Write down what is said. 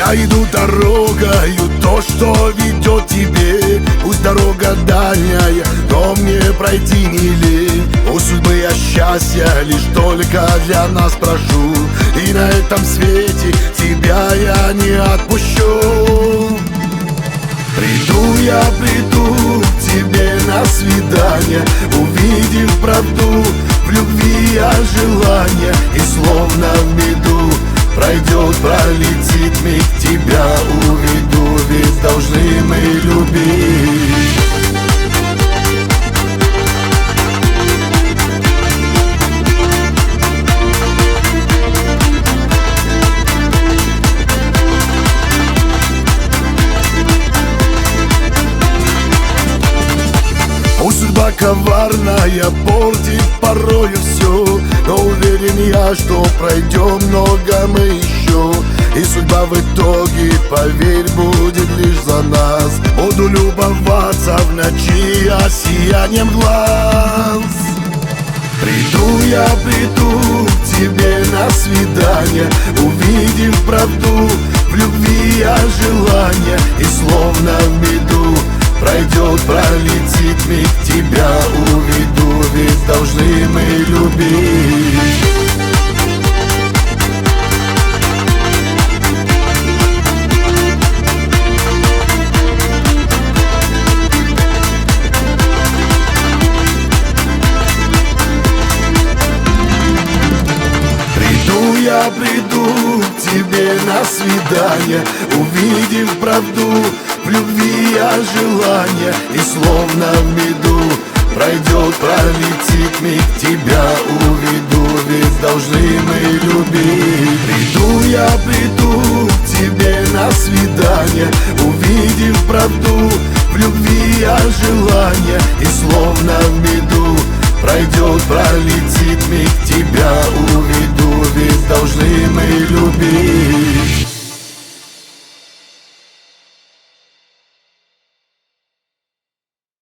Я иду дорогою, то, что ведет тебе. Пусть дорога дальняя, но мне пройти не лень. У судьбы я счастья лишь только для нас прошу, и на этом свете тебя я не отпущу. Приду к тебе на свидание, увидев правду, в любви я желание. И словно в меду пролетит миг, тебя уведу, ведь должны мы любить. Судьба коварная портит порою все, но уверен я, что пройдем много мы еще. И судьба в итоге, поверь, будет лишь за нас. Буду любоваться в ночи сиянием глаз. Приду к тебе на свидание, увидев правду, в любви я желание. И словно в меду пролетит миг, тебя уведу, ведь должны мы любить. Приду к тебе на свидание, увидев правду, в любви я желание. И словно в меду пролетит миг, тебя уведу, ведь должны мы любить. Приду к тебе на свидание, увидев правду, в любви я желание. И словно в меду пролетит миг, тебя уведу, ведь должны мы любить.